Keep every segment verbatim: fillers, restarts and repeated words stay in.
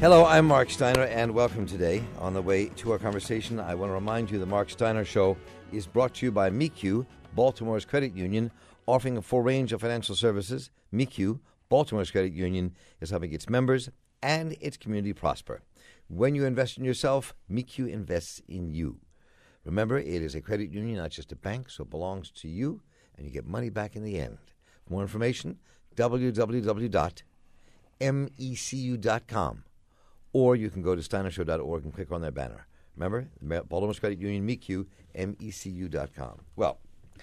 Hello, I'm Mark Steiner, and welcome today. On the way to our conversation, I want to remind you the Mark Steiner Show is brought to you by M E C U, Baltimore's credit union, offering a full range of financial services. M E C U, Baltimore's credit union, is helping its members and its community prosper. When you invest in yourself, M E C U invests in you. Remember, it is a credit union, not just a bank, so it belongs to you, and you get money back in the end. For more information, w w w dot mecu dot com. Or you can go to steiner show dot org and click on their banner. Remember, Baltimore's Credit Union, M E C U, M E C U dot com. Well,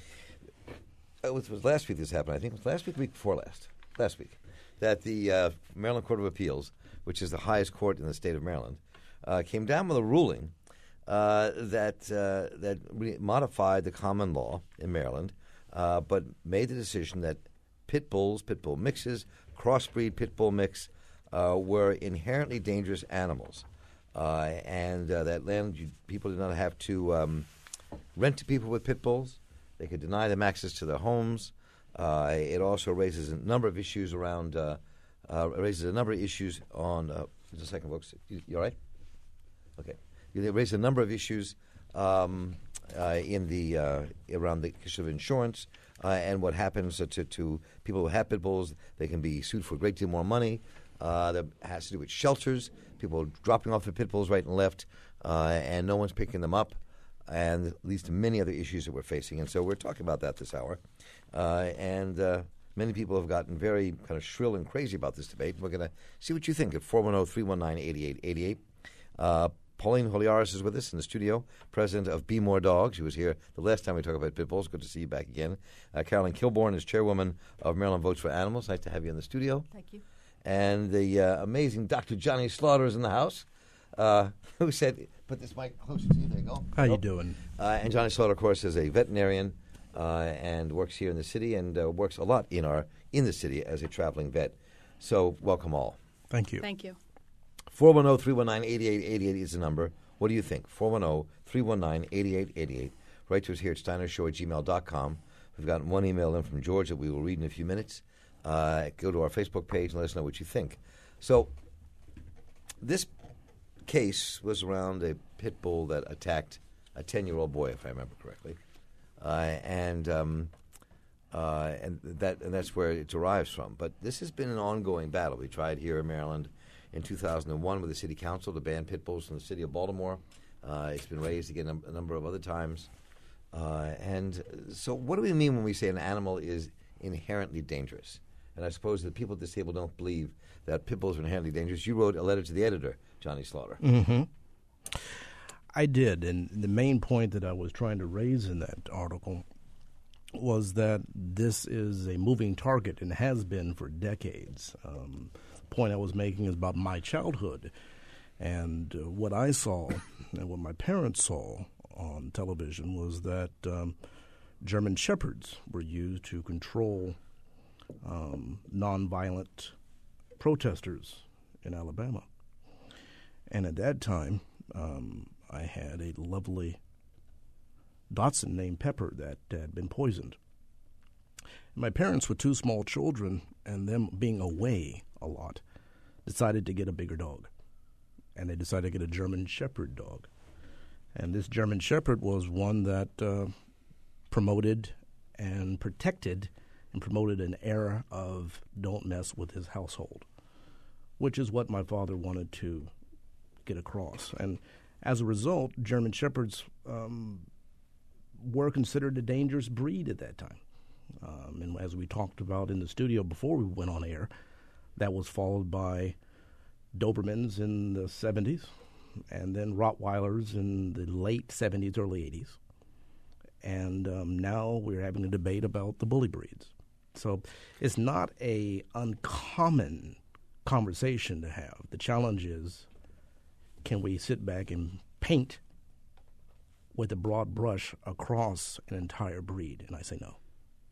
it was, it was last week this happened. I think it was last week, the week before last. Last week. That the uh, Maryland Court of Appeals, which is the highest court in the state of Maryland, uh, came down with a ruling uh, that uh, that re- modified the common law in Maryland, uh, but made the decision that pit bulls, pit bull mixes, crossbreed pit bull mix, Uh, were inherently dangerous animals, uh, and uh, that land you, people did not have to um, rent to people with pit bulls. They could deny them access to their homes. Uh, it also raises a number of issues around. Uh, uh, raises a number of issues on. Uh, just a second, folks. You, you all right? Okay. It raises a number of issues um, uh, in the uh, around the issue of insurance uh, and what happens to, to people who have pit bulls. They can be sued for a great deal more money. Uh, that has to do with shelters, people dropping off the pit bulls right and left, uh, and no one's picking them up, and leads to many other issues that we're facing. And so we're talking about that this hour. Uh, and uh, many people have gotten very kind of shrill and crazy about this debate. We're going to see what you think at four one zero, three one nine, eight eight eight eight. Uh, Pauline Holiaris is with us in the studio, president of Be More Dogs. She was here the last time we talked about pit bulls. Good to see you back again. Uh, Carolyn Kilborn is chairwoman of Maryland Votes for Animals. Nice to have you in the studio. Thank you. And the uh, amazing Doctor Johnny Slaughter is in the house, uh, who said, put this mic closer to you. There you go. How you doing? Uh, and Johnny Slaughter, of course, is a veterinarian uh, and works here in the city and uh, works a lot in our in the city as a traveling vet. So welcome all. Thank you. Thank you. four one zero, three one nine, eight eight eight eight is the number. What do you think? four one zero, three one nine, eight eight eight eight. Write to us here at steiner show at gmail dot com. We've gotten one email in from George that we will read in a few minutes. Uh, go to our Facebook page and let us know what you think. So this case was around a pit bull that attacked a ten-year-old boy, if I remember correctly, uh, and um, uh, and that and that's where it derives from. But this has been an ongoing battle. We tried here in Maryland in two thousand one with the city council to ban pit bulls from the city of Baltimore. Uh, it's been raised again a, a number of other times. Uh, and so, what do we mean when we say an animal is inherently dangerous? And I suppose that people at this table don't believe that pit bulls are inherently dangerous. You wrote a letter to the editor, Johnny Slaughter. Mm-hmm. I did, and the main point that I was trying to raise in that article was that this is a moving target and has been for decades. Um, the point I was making is about my childhood and uh, what I saw and what my parents saw on television was that um, German Shepherds were used to control Um, nonviolent protesters in Alabama. And at that time, um, I had a lovely Dachshund named Pepper that had been poisoned. My parents, with two small children and them being away a lot, decided to get a bigger dog. And they decided to get a German Shepherd dog. And this German Shepherd was one that uh, promoted and protected and promoted an era of don't mess with his household, which is what my father wanted to get across. And as a result, German Shepherds um, were considered a dangerous breed at that time. Um, and as we talked about in the studio before we went on air, that was followed by Dobermans in the seventies, and then Rottweilers in the late seventies, early eighties. And um, now we're having a debate about the bully breeds. So it's not a uncommon conversation to have. The challenge is, can we sit back and paint with a broad brush across an entire breed? And I say no.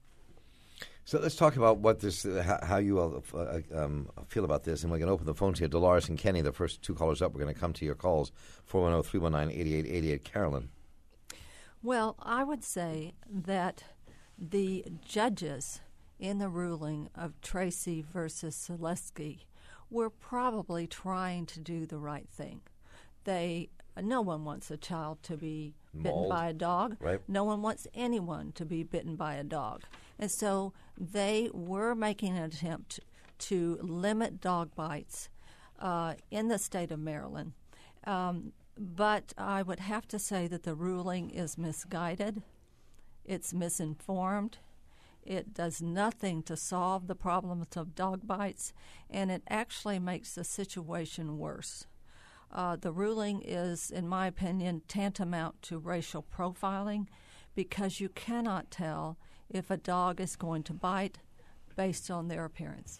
So let's talk about what this, uh, how, how you all uh, um, feel about this, and we're going to open the phones here. Dolores and Kenny, the first two callers up. We're going to come to your calls, four one zero, three one nine, eight eight eight eight. Carolyn. Well, I would say that the judges in the ruling of Tracy versus Selesky were probably trying to do the right thing. They no one wants a child to be bitten Mauled. by a dog. Right. No one wants anyone to be bitten by a dog. And so they were making an attempt to limit dog bites uh, in the state of Maryland. Um, but I would have to say that the ruling is misguided. It's misinformed. It does nothing to solve the problems of dog bites, and it actually makes the situation worse. Uh, the ruling is, in my opinion, tantamount to racial profiling because you cannot tell if a dog is going to bite based on their appearance.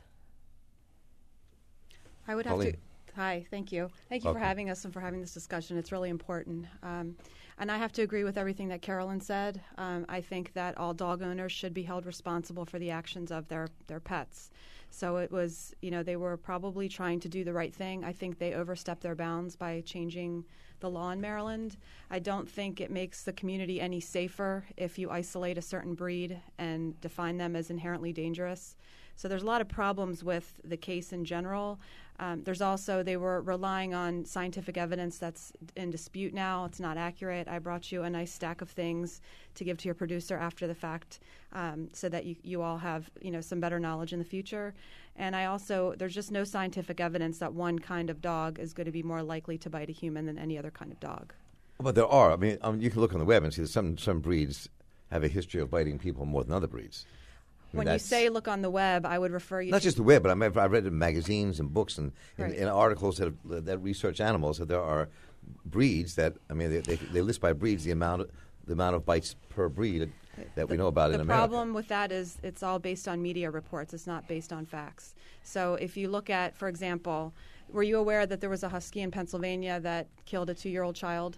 I would have Pauline. to. Hi, thank you. Thank you Welcome. for having us and for having this discussion. It's really important. Um, and I have to agree with everything that Carolyn said. Um, I think that all dog owners should be held responsible for the actions of their, their pets. So it was, you know, they were probably trying to do the right thing. I think they overstepped their bounds by changing the law in Maryland. I don't think it makes the community any safer if you isolate a certain breed and define them as inherently dangerous. So there's a lot of problems with the case in general. Um, there's also, they were relying on scientific evidence that's in dispute now. It's not accurate. I brought you a nice stack of things to give to your producer after the fact um, so that you, you all have, you know, some better knowledge in the future. And I also, there's just no scientific evidence that one kind of dog is going to be more likely to bite a human than any other kind of dog. But there are. I mean, um, you can look on the web and see that some, some breeds have a history of biting people more than other breeds. I mean, When you say look on the web, I would refer you not to... just the web, but I mean, I've read in magazines and books and in, Right. in articles that, have, that research animals that there are breeds that, I mean, they, they, they list by breeds the amount of, the amount of bites per breed that we know about the in America. The problem with that is it's all based on media reports. It's not based on facts. So if you look at, for example, were you aware that there was a husky in Pennsylvania that killed a two-year-old child?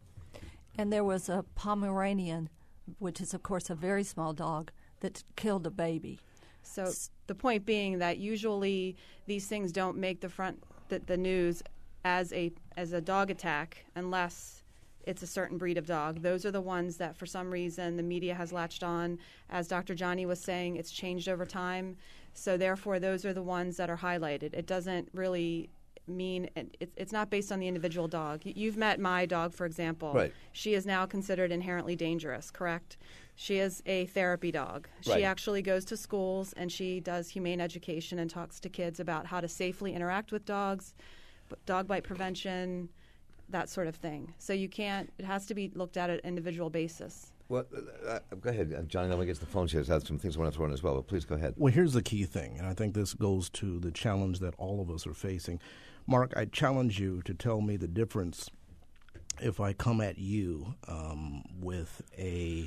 And there was a Pomeranian, which is, of course, a very small dog, that killed a baby. So the point being that usually these things don't make the front the, the news as a as a dog attack unless it's a certain breed of dog. Those are the ones that for some reason the media has latched on. As Doctor Johnny was saying, it's changed over time. So therefore those are the ones that are highlighted. It doesn't really mean it, it's not based on the individual dog. You've met my dog, for example. Right. She is now considered inherently dangerous, correct? She is a therapy dog. She Right. actually goes to schools and she does humane education and talks to kids about how to safely interact with dogs, dog bite prevention, that sort of thing. So you can't, it has to be looked at at an individual basis. Well, uh, uh, go ahead, uh, Johnny. Let me get to the phone. She has some things I want to throw in as well, but please go ahead. Well, here's the key thing, and I think this goes to the challenge that all of us are facing. Mark, I challenge you to tell me the difference if I come at you um, with a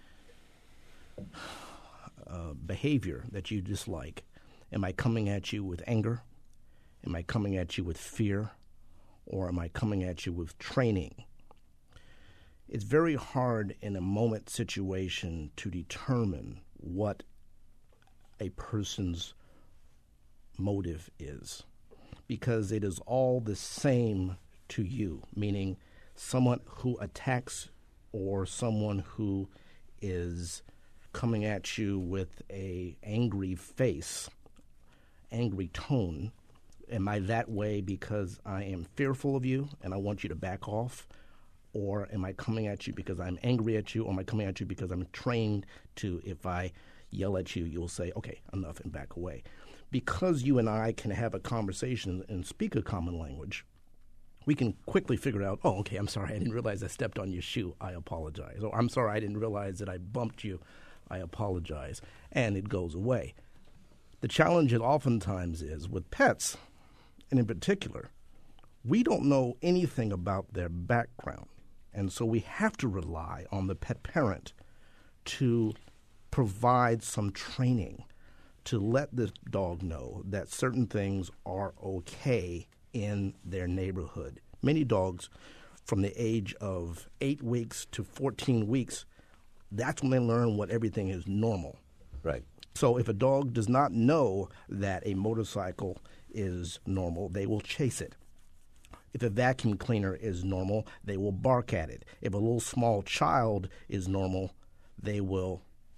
uh, behavior that you dislike. Am I coming at you with anger? Am I coming at you with fear? Or am I coming at you with training? It's very hard in a moment situation to determine what a person's motive is, because it is all the same to you, meaning someone who attacks or someone who is coming at you with a angry face, angry tone. Am I that way because I am fearful of you and I want you to back off? Or am I coming at you because I'm angry at you? Or am I coming at you because I'm trained to, if I yell at you, you'll say, okay, enough, and back away? Because you and I can have a conversation and speak a common language, we can quickly figure out, oh, okay, I'm sorry, I didn't realize I stepped on your shoe. I apologize. Or I'm sorry, I didn't realize that I bumped you. I apologize. And it goes away. The challenge it oftentimes is with pets, and in particular, we don't know anything about their background. And so we have to rely on the pet parent to provide some training to let the dog know that certain things are okay in their neighborhood. Many dogs from the age of eight weeks to fourteen weeks, that's when they learn what everything is normal. Right. So if a dog does not know that a motorcycle is normal, they will chase it. If a vacuum cleaner is normal, they will bark at it. If a little small child is normal, they will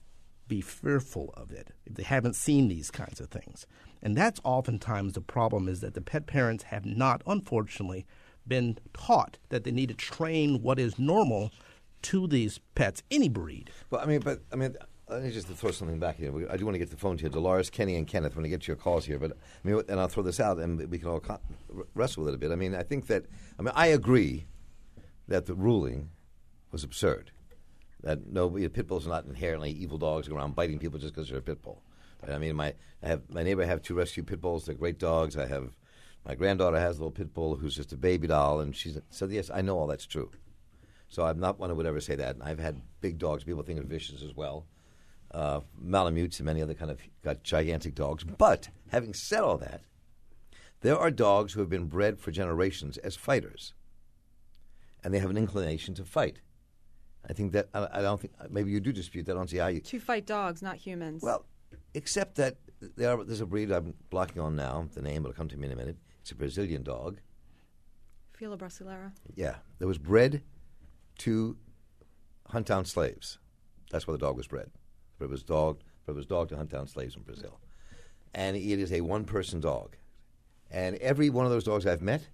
be fearful of it if they haven't seen these kinds of things. And that's oftentimes the problem, is that the pet parents have not, unfortunately, been taught that they need to train what is normal to these pets, any breed. Well, I mean, but, I mean, let me just throw something back here. I do want to get the phone to you. Dolores, Kenny, and Kenneth, when I get to your calls here. But, I mean, and I'll throw this out, and we can all con- wrestle with it a bit. I mean, I think that, I mean, I agree that the ruling was absurd. That no, pit bulls are not inherently evil dogs going around biting people just because they're a pit bull. Right? I mean, my I have my neighbor have two rescue pit bulls. They're great dogs. I have my granddaughter has a little pit bull who's just a baby doll, and she's so yes, I know all that's true. So I'm not one who would ever say that. And I've had big dogs. People think they're vicious as well, uh, Malamutes and many other kind of got gigantic dogs. But having said all that, there are dogs who have been bred for generations as fighters, and they have an inclination to fight. I think that I, I don't think maybe you do dispute that. I don't see how you To fight dogs, not humans. Well, except that there are, there's a breed I'm blocking on now. The name will come to me in a minute. It's a Brazilian dog. Fila Brasileira. Yeah, that was bred to hunt down slaves. That's why the dog was bred. But it was dog. But it was dog to hunt down slaves in Brazil, and it is a one-person dog. And every one of those dogs I've met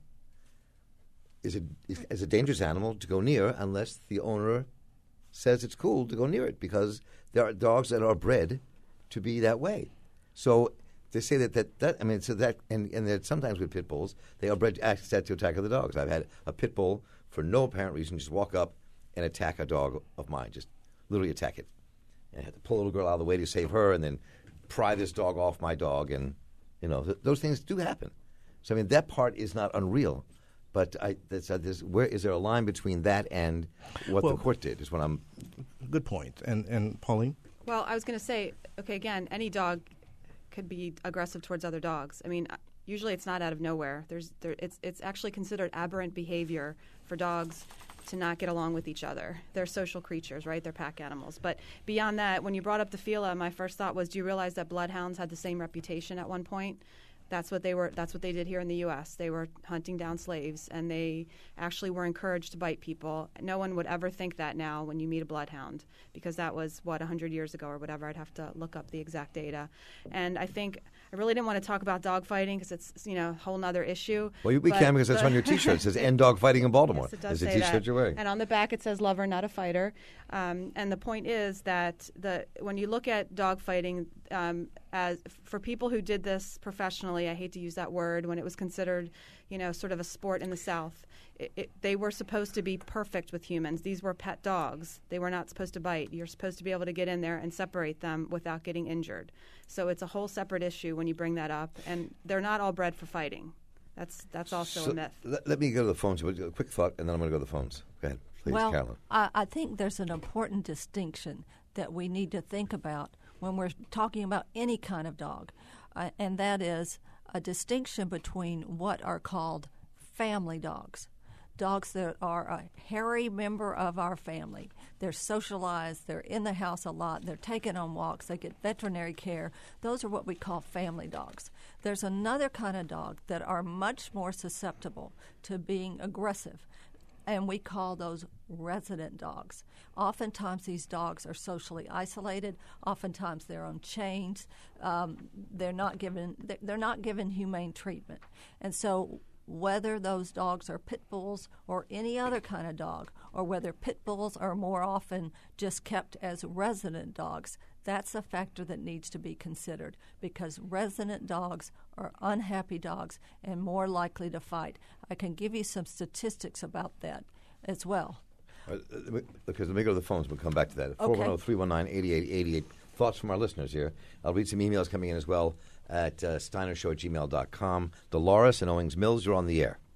is a is, is a dangerous animal to go near unless the owner says it's cool to go near it, because there are dogs that are bred to be that way. So they say that that, that I mean, so that and and that sometimes with pit bulls they are bred to set to attack other dogs. I've had a pit bull for no apparent reason just walk up and attack a dog of mine, just literally attack it. And I had to pull a little girl out of the way to save her, and then pry this dog off my dog, and you know th- those things do happen. So I mean that part is not unreal. But I, that's, uh, this, where is there a line between that and what well, the court did? Is what I'm. Good point. And and Pauline? Well, I was going to say, okay, again, any dog could be aggressive towards other dogs. I mean, usually it's not out of nowhere. There's, there, it's it's actually considered aberrant behavior for dogs to not get along with each other. They're social creatures, right? They're pack animals. But beyond that, when you brought up the Fila, my first thought was, do you realize that bloodhounds had the same reputation at one point? That's what they were. That's what they did here in the U S They were hunting down slaves, and they actually were encouraged to bite people. No one would ever think that now when you meet a bloodhound, because that was what one hundred years ago or whatever. I'd have to look up the exact data. And I think I really didn't want to talk about dog fighting because it's you know a whole other issue. Well, we can because it's on your T-shirt. It says "End Dog Fighting in Baltimore." Yes, it does There's say a T-shirt that. you're wearing. And on the back it says "Lover, not a fighter." Um, and the point is that the when you look at dog fighting, um, as for people who did this professionally, I hate to use that word, when it was considered, you know, sort of a sport in the South, it, it, they were supposed to be perfect with humans. These were pet dogs. They were not supposed to bite. You're supposed to be able to get in there and separate them without getting injured. So it's a whole separate issue when you bring that up. And they're not all bred for fighting. That's that's also so a myth. Let, let me go to the phones. A quick thought, and then I'm going to go to the phones. Go ahead, please, well, Carolyn. I, I think there's an important distinction that we need to think about when we're talking about any kind of dog, uh, and that is a distinction between what are called family dogs. Dogs that are a hairy member of our family. They're socialized, they're in the house a lot, they're taken on walks, they get veterinary care. Those are what we call family dogs. There's another kind of dog that are much more susceptible to being aggressive, and we call those resident dogs. Oftentimes these dogs are socially isolated. Oftentimes they're on chains. Um, they're not given they're not given humane treatment. And so whether those dogs are pit bulls or any other kind of dog, or whether pit bulls are more often just kept as resident dogs, that's a factor that needs to be considered, because resident dogs are unhappy dogs and more likely to fight. I can give you some statistics about that as well. Uh, because let me go to the phones. We'll come back to that. Okay. four one zero, three one nine, eight eight eight eight. Thoughts from our listeners here. I'll read some emails coming in as well at uh, steinershow at gmail dot com. Dolores in Owings Mills, you're on the air.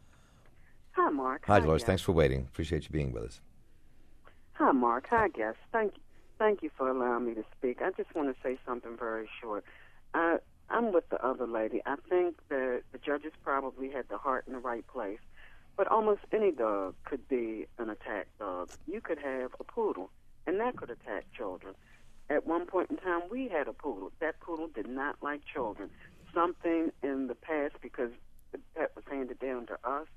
Hi, Mark. Hi, Dolores. Guest. Thanks for waiting. Appreciate you being with us. Hi, Mark. Hi, guest. Thank you. Thank you for allowing me to speak. I just want to say something very short. I, I'm with the other lady. I think that the judges probably had the heart in the right place. But almost any dog could be an attack dog. You could have a poodle, and that could attack children. At one point in time, we had a poodle. That poodle did not like children. Something in the past, because the pet was handed down to us,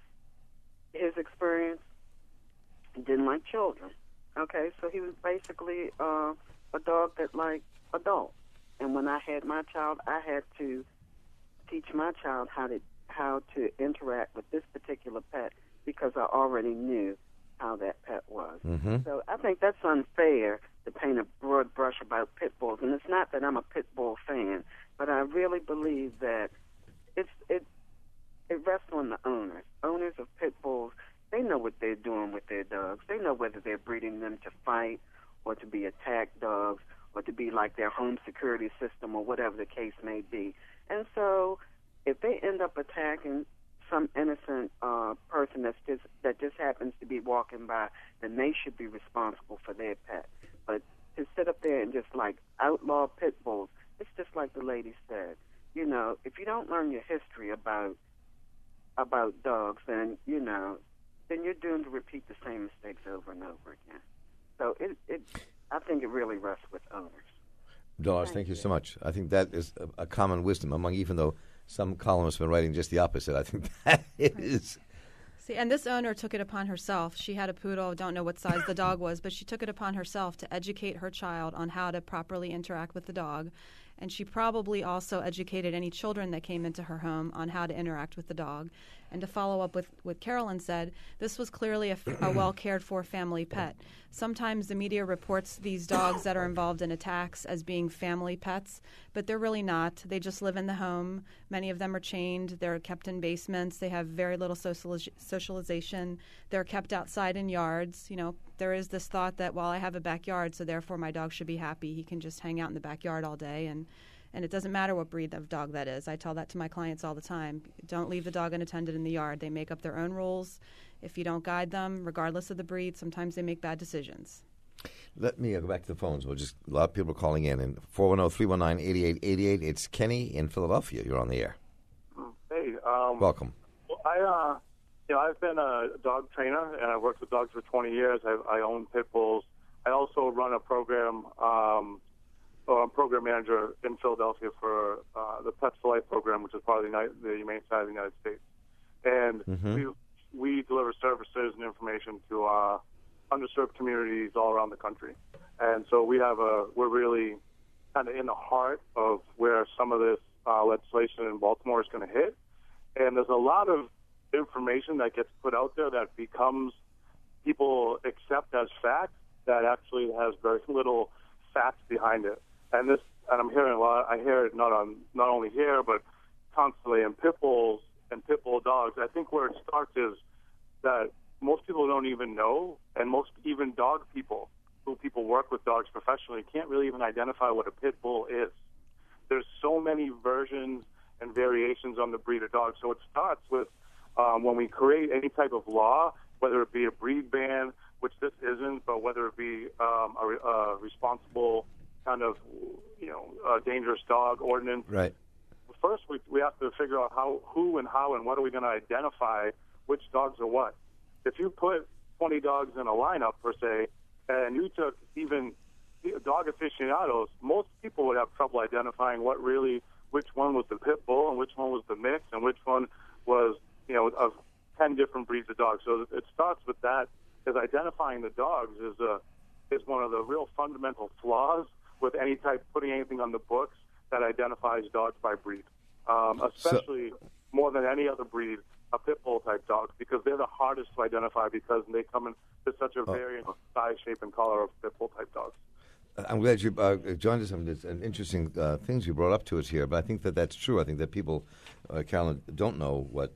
his experience didn't like children. Okay, so he was basically uh, a dog that like adults. And when I had my child, I had to teach my child how to how to interact with this particular pet because I already knew how that pet was. Mm-hmm. So I think that's unfair to paint a broad brush about pit bulls. And it's not that I'm a pit bull fan, but I really believe that it's it it rests on the owners. Owners of pit bulls, they know what they're doing with their dogs. They know whether they're breeding them to fight or to be attack dogs or to be like their home security system or whatever the case may be. And so if they end up attacking some innocent uh, person that's just, that just happens to be walking by, then they should be responsible for their pet. But to sit up there and just like outlaw pit bulls, it's just like the lady said. You know, if you don't learn your history about about dogs, then, you know, then you're doomed to repeat the same mistakes over and over again. So it, it I think it really rests with owners. Dolores, thank, thank you so much. I think that is a, a common wisdom among, even though some columnists have been writing just the opposite. I think that is. See, and this owner took it upon herself. She had a poodle, don't know what size the dog was, but she took it upon herself to educate her child on how to properly interact with the dog. And she probably also educated any children that came into her home on how to interact with the dog. And to follow up with what Carolyn said, this was clearly a, a well-cared-for family pet. Sometimes the media reports these dogs that are involved in attacks as being family pets, but they're really not. They just live in the home. Many of them are chained. They're kept in basements. They have very little socializ- socialization. They're kept outside in yards. You know, there is this thought that, well, I have a backyard, so therefore my dog should be happy. He can just hang out in the backyard all day, and And it doesn't matter what breed of dog that is. I tell that to my clients all the time. Don't leave the dog unattended in the yard. They make up their own rules. If you don't guide them, regardless of the breed, sometimes they make bad decisions. Let me uh, go back to the phones. We'll just a lot of people are calling in. And four one zero, three one nine, eight eight eight eight. It's Kenny in Philadelphia. You're on the air. Hey. Um, Welcome. Well, I, uh, you know, I've been a dog trainer, and I've worked with dogs for twenty years. I, I own pit bulls. I also run a program um I'm program manager in Philadelphia for uh, the Pets for Life program, which is part of the, United, the Humane Society of the United States. And mm-hmm. we we deliver services and information to uh, underserved communities all around the country. And so we have a we're really kind of in the heart of where some of this uh, legislation in Baltimore is going to hit. And there's a lot of information that gets put out there that becomes people accept as fact that actually has very little facts behind it. And this, and I'm hearing a lot. I hear it not on not only here, but constantly in pit bulls and pit bull dogs. I think where it starts is that most people don't even know, and most even dog people, who people work with dogs professionally, can't really even identify what a pit bull is. There's so many versions and variations on the breed of dog. So it starts with um, when we create any type of law, whether it be a breed ban, which this isn't, but whether it be um, a, a responsible kind of, you know, a dangerous dog ordinance. Right. First, we we have to figure out how, who, and how, and what are we going to identify which dogs are what. If you put twenty dogs in a lineup per se, and you took even dog aficionados, most people would have trouble identifying what really, which one was the pit bull, and which one was the mix, and which one was, you know, of ten different breeds of dogs. So it starts with that. Is identifying the dogs is a is one of the real fundamental flaws with any type putting anything on the books that identifies dogs by breed, um, especially so, more than any other breed, a pit bull type dog, because they're the hardest to identify because they come in to such a variant oh. size, shape, and color of pit bull type dogs. I'm glad you uh, joined us on this and interesting uh, things you brought up to us here, but I think that that's true. I think that people, uh, Carolyn, don't know what.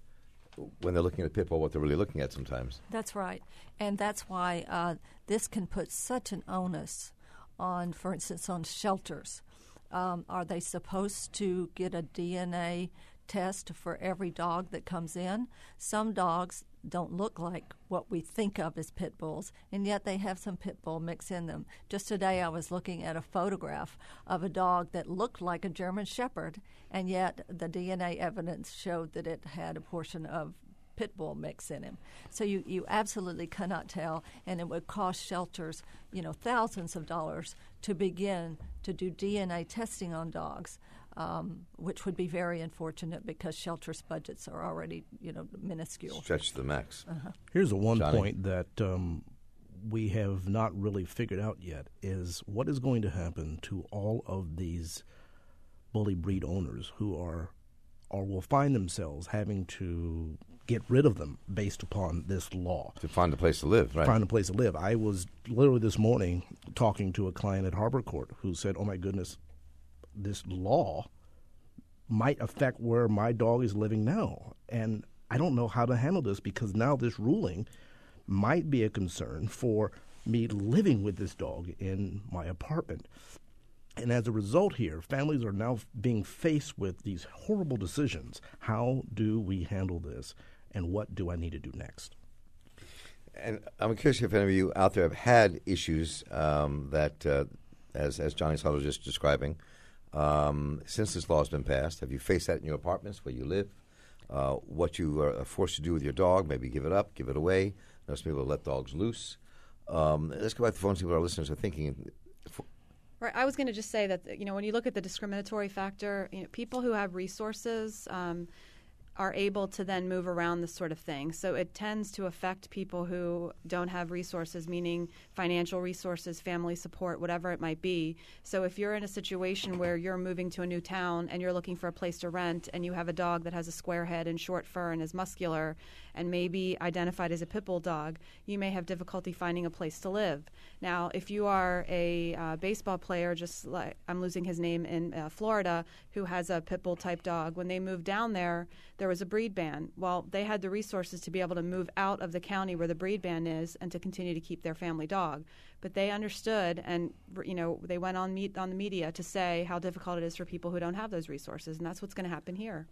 When they're looking at pit bull, what they're really looking at sometimes. That's right. And that's why uh, this can put such an onus on, for instance, on shelters. Um, are they supposed to get a D N A test for every dog that comes in? Some dogs don't look like what we think of as pit bulls, and yet they have some pit bull mix in them. Just today I was looking at a photograph of a dog that looked like a German Shepherd, and yet the D N A evidence showed that it had a portion of pit bull mix in him. So you, you absolutely cannot tell, and it would cost shelters, you know, thousands of dollars to begin to do D N A testing on dogs. Um, which would be very unfortunate because shelters' budgets are already, you know, minuscule. Stretched to the max. Uh-huh. Here's a one Johnny? point that um, we have not really figured out yet is what is going to happen to all of these bully breed owners who are or will find themselves having to get rid of them based upon this law. To find a place to live, right? Find a place to live. I was literally this morning talking to a client at Harbor Court who said, oh, my goodness, this law might affect where my dog is living now. And I don't know how to handle this because now this ruling might be a concern for me living with this dog in my apartment. And as a result here, families are now being faced with these horrible decisions. How do we handle this, and what do I need to do next? And I'm curious if any of you out there have had issues um, that, uh, as as Johnny Suttle was just describing, um, since this law has been passed. Have you faced that in your apartments where you live? Uh, what you are forced to do with your dog, maybe give it up, give it away. Most people let dogs loose. Um, let's go back to the phone and see what our listeners are thinking. Right. I was going to just say that, you know, when you look at the discriminatory factor, you know, people who have resources um, are able to then move around this sort of thing. So it tends to affect people who don't have resources, meaning financial resources, family support, whatever it might be. So if you're in a situation where you're moving to a new town and you're looking for a place to rent and you have a dog that has a square head and short fur and is muscular and maybe identified as a pit bull dog, you may have difficulty finding a place to live. Now, if you are a uh, baseball player, just like I'm losing his name in uh, Florida, who has a pit bull type dog, when they moved down there, there was a breed ban. Well, they had the resources to be able to move out of the county where the breed ban is and to continue to keep their family dog. But they understood, and you know, they went on meet on the media to say how difficult it is for people who don't have those resources, and that's what's going to happen here.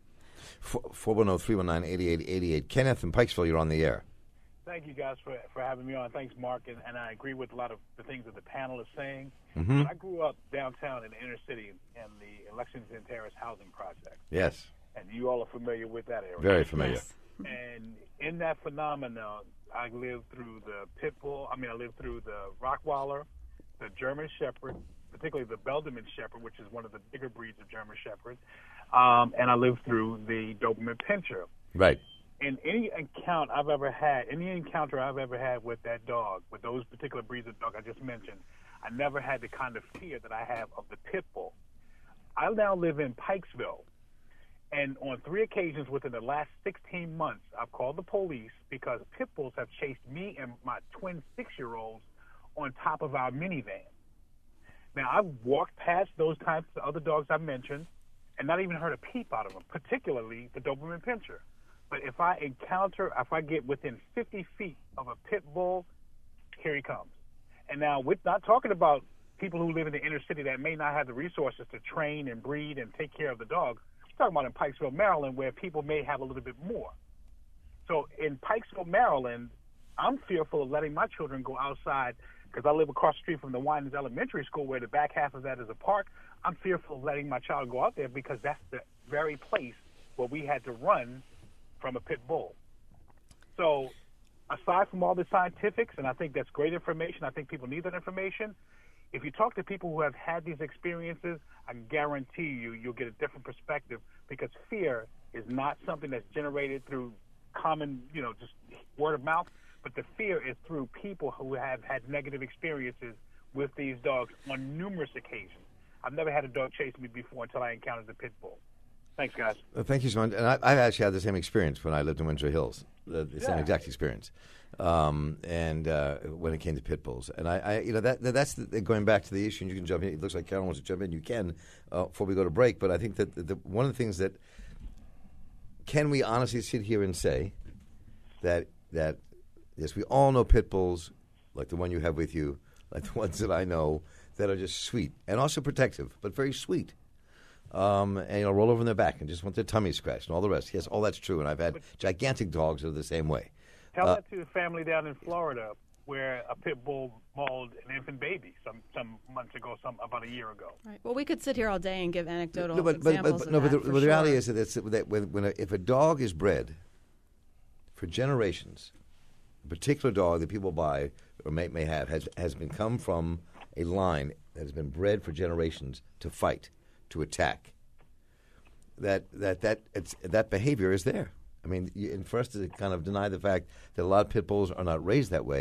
four one zero, three one nine, eight eight eight eight. Kenneth in Pikesville, you're on the air. Thank you, guys, for for having me on. Thanks, Mark, and, and I agree with a lot of the things that the panel is saying. Mm-hmm. I grew up downtown in the inner city in the Lexington Terrace housing project. Yes. And you all are familiar with that area. Very familiar. Yes. And in that phenomenon, I lived through the pit bull. I mean, I lived through the Rottweiler, the German Shepherd, particularly the Belgian Shepherd, which is one of the bigger breeds of German Shepherd. Um, and I lived through the Doberman Pinscher. Right. In any encounter I've ever had, any encounter I've ever had with that dog, with those particular breeds of dog I just mentioned, I never had the kind of fear that I have of the pit bull. I now live in Pikesville, and on three occasions within the last sixteen months, I've called the police because pit bulls have chased me and my twin six-year-olds on top of our minivan. Now, I've walked past those types of other dogs I mentioned and not even heard a peep out of them, particularly the Doberman Pinscher. But if I encounter, if I get within fifty feet of a pit bull, here he comes. And now we're not talking about people who live in the inner city that may not have the resources to train and breed and take care of the dog. We're talking about in Pikesville, Maryland, where people may have a little bit more. So in Pikesville, Maryland, I'm fearful of letting my children go outside because I live across the street from the Winans Elementary School where the back half of that is a park. I'm fearful of letting my child go out there because that's the very place where we had to run from a pit bull. So aside from all the scientifics, and I think that's great information, I think people need that information, if you talk to people who have had these experiences, I guarantee you you'll get a different perspective because fear is not something that's generated through common, you know, just word of mouth, but the fear is through people who have had negative experiences with these dogs on numerous occasions. I've never had a dog chase me before until I encountered the pit bull. Thanks, guys. Uh, thank you so much. And I, I've actually had the same experience when I lived in Windsor Hills, the, the Yeah. same exact experience. Um, and uh, when it came to pit bulls, and I, I you know, that, that that's the, going back to the issue. And you can jump in. It looks like Carol wants to jump in. You can uh, before we go to break. But I think that the, the, one of the things that can we honestly sit here and say that that yes, we all know pit bulls like the one you have with you, like the ones that I know that are just sweet and also protective, but very sweet. Um, and you know, roll over on their back and just want their tummy scratched and all the rest. Yes, all that's true. And I've had gigantic dogs that are the same way. Tell Uh, that to the family down in Florida where a pit bull mauled an infant baby some some months ago, some about a year ago. Right. Well, we could sit here all day and give anecdotal No, but, but, examples but, of no, that. but the, for but the reality sure. is that, it's, that when, when a, if a dog is bred for generations, a particular dog that people buy or may, may have has, has been come from a line that has been bred for generations to fight, to attack, that that that it's, that behavior is there. I mean, you, and for us to kind of deny the fact that a lot of pit bulls are not raised that way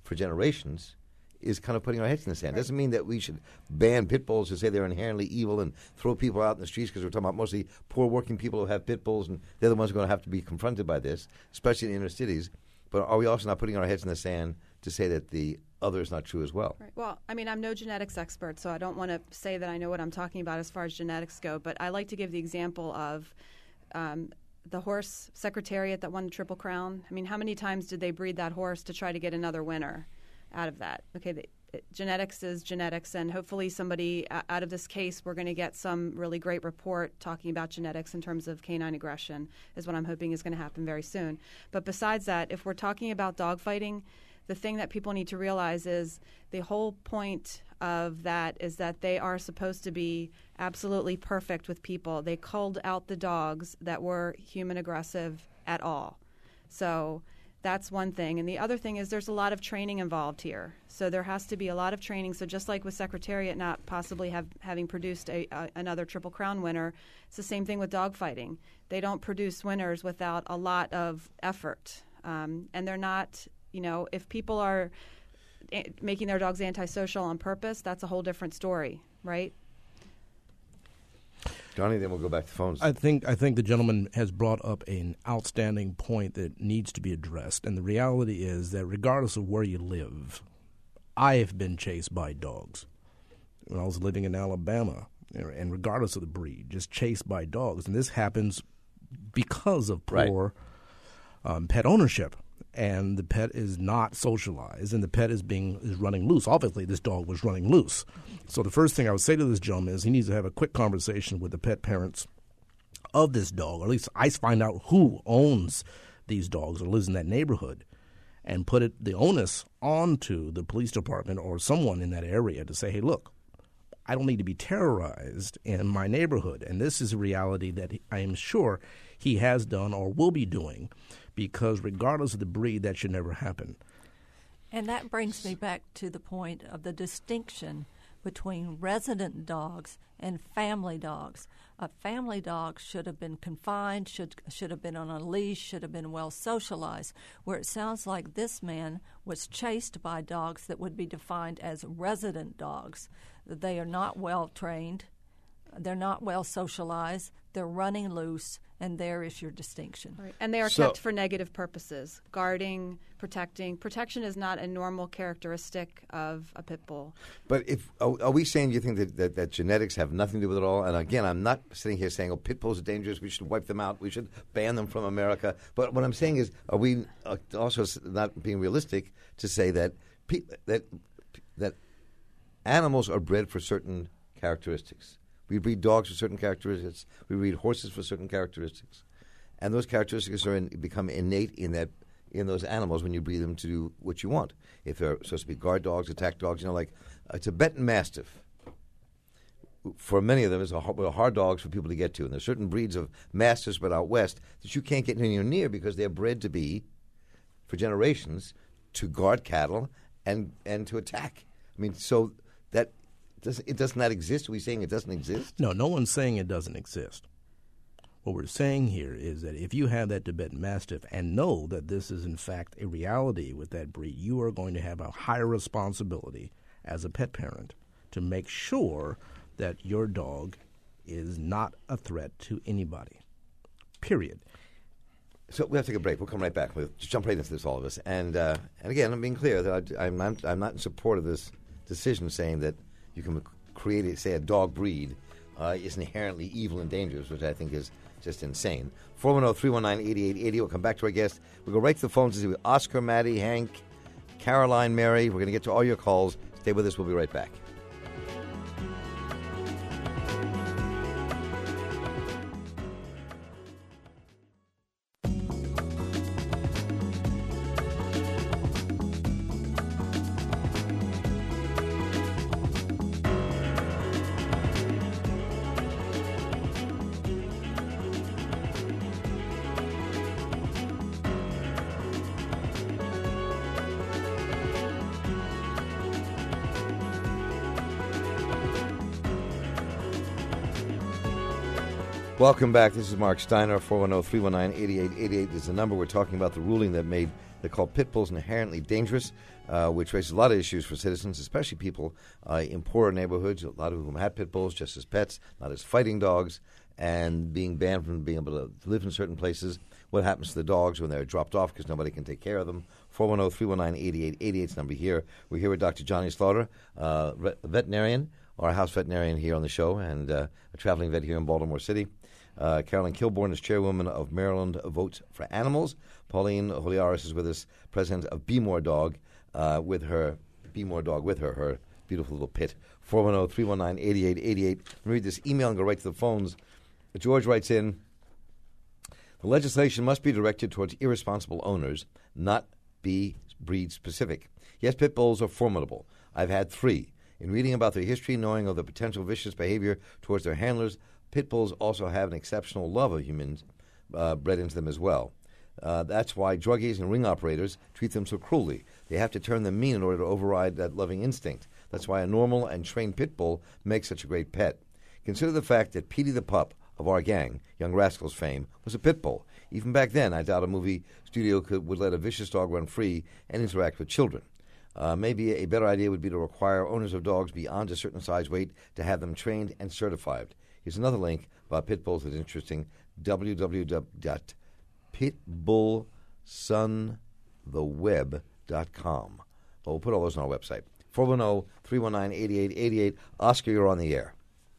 for generations is kind of putting our heads in the sand. Doesn't mean that we should ban pit bulls to say they're inherently evil and throw people out in the streets, because we're talking about mostly poor working people who have pit bulls, and they're the ones who are going to have to be confronted by this, especially in inner cities. But are we also not putting our heads in the sand to say that the other is not true as well? Right. Well, I mean, I'm no genetics expert, so I don't want to say that I know what I'm talking about as far as genetics go, but I like to give the example of um, the horse Secretariat that won the Triple Crown. I mean, how many times did they breed that horse to try to get another winner out of that? Okay, the, it, genetics is genetics, and hopefully somebody uh, out of this case, we're going to get some really great report talking about genetics in terms of canine aggression, is what I'm hoping is going to happen very soon. But besides that, if we're talking about dogfighting, the thing that people need to realize is the whole point of that is that they are supposed to be absolutely perfect with people. They culled out the dogs that were human aggressive at all. So that's one thing. And the other thing is there's a lot of training involved here. So there has to be a lot of training. So just like with Secretariat not possibly have, having produced a, a, another Triple Crown winner, it's the same thing with dogfighting. They don't produce winners without a lot of effort. Um, and they're not, you know, if people are a- making their dogs antisocial on purpose, that's a whole different story, right? Johnny, then we'll go back to phones. I think I think the gentleman has brought up an outstanding point that needs to be addressed, and the reality is that regardless of where you live, I have been chased by dogs when I was living in Alabama, and regardless of the breed, just chased by dogs, and this happens because of poor right. um, pet ownership. And the pet is not socialized, and the pet is being is running loose. Obviously, this dog was running loose. So the first thing I would say to this gentleman is he needs to have a quick conversation with the pet parents of this dog, or at least I find out who owns these dogs or lives in that neighborhood, and put it the onus onto the police department or someone in that area to say, hey, look, I don't need to be terrorized in my neighborhood. And this is a reality that I am sure he has done or will be doing, because regardless of the breed, that should never happen. And that brings me back to the point of the distinction between resident dogs and family dogs. A family dog should have been confined, should should have been on a leash, should have been well socialized, where it sounds like this man was chased by dogs that would be defined as resident dogs. They are not well trained, they're not well socialized, they're running loose, and there is your distinction. Right. And they are So- kept for negative purposes, guarding, protecting. Protection is not a normal characteristic of a pit bull. But if are, are we saying you think that, that, that genetics have nothing to do with it all? And again, I'm not sitting here saying, oh, pit bulls are dangerous, we should wipe them out, we should ban them from America. But what I'm saying is, are we uh, also s- not being realistic to say that pe- that that animals are bred for certain characteristics? We breed dogs for certain characteristics. We breed horses for certain characteristics, and those characteristics are in, become innate in that in those animals when you breed them to do what you want. If they're supposed to be guard dogs, attack dogs, you know, like a Tibetan Mastiff. For many of them, is a hard, are hard dogs for people to get to, and there's certain breeds of Mastiffs, but out west that you can't get anywhere near because they're bred to be, for generations, to guard cattle and and to attack. I mean, so that. Does, it does not exist? Are we saying it doesn't exist? No, no one's saying it doesn't exist. What we're saying here is that if you have that Tibetan Mastiff and know that this is in fact a reality with that breed, you are going to have a higher responsibility as a pet parent to make sure that your dog is not a threat to anybody, period. So we have to take a break. We'll come right back. We'll jump right into this, all of us. And uh, and again, I'm being clear that I, I'm, I'm, I'm not in support of this decision saying that you can create, a, say, a dog breed uh, is inherently evil and dangerous, which I think is just insane. four one zero, three one nine, eight eight eight zero. We'll come back to our guest. We'll go right to the phones to see with Oscar, Maddie, Hank, Caroline, Mary. We're going to get to all your calls. Stay with us. We'll be right back. Welcome back. This is Mark Steiner. four one zero, three one nine, eight eight eight eight is the number. We're talking about the ruling that made They call pit bulls inherently dangerous, uh, which raises a lot of issues for citizens, especially people uh, in poorer neighborhoods, a lot of whom have pit bulls just as pets, not as fighting dogs, and being banned from being able to live in certain places. What happens to the dogs when they're dropped off because nobody can take care of them? four one zero, three one nine, eight eight eight eight is the number here. We're here with Doctor Johnny Slaughter, uh, veterinarian, our house veterinarian here on the show, and uh, a traveling vet here in Baltimore City. Uh, Carolyn Kilborn is chairwoman of Maryland Votes for Animals. Pauline Holiaris is with us, president of Be More Dog, uh, with her, Be More Dog with her, her beautiful little pit. four one zero, three one nine, eight eight eight eight. Let me read this email and go right to the phones. George writes in, the legislation must be directed towards irresponsible owners, not be breed specific. Yes, pit bulls are formidable. I've had three. In reading about their history, knowing of the potential vicious behavior towards their handlers, pit bulls also have an exceptional love of humans uh, bred into them as well. Uh, that's why druggies and ring operators treat them so cruelly. They have to turn them mean in order to override that loving instinct. That's why a normal and trained pit bull makes such a great pet. Consider the fact that Petey the pup of our gang, Young Rascals fame, was a pit bull. Even back then, I doubt a movie studio could, would let a vicious dog run free and interact with children. Uh, maybe a better idea would be to require owners of dogs beyond a certain size weight to have them trained and certified. Here's another link about pit bulls that's interesting, w w w dot pit bull sun the web dot com. Well, we'll put all those on our website. four one zero, three one nine, eight eight eight eight. Oscar, you're on the air.